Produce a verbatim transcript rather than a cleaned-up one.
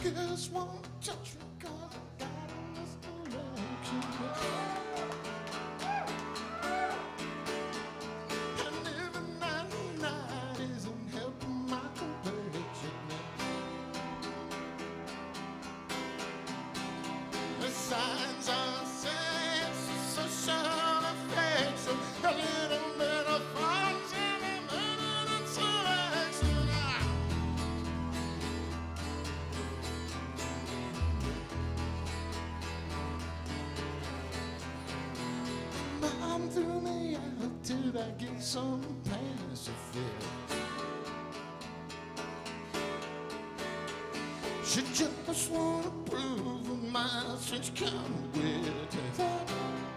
Girls won't touch me 'cause I got a misdirection. And every night and night isn't helping my complexion. The signs are saying social affection, a little bit of fun and a minute of selection. Mom threw me out till I get some pants to fill. She just wanna prove my switch come with it.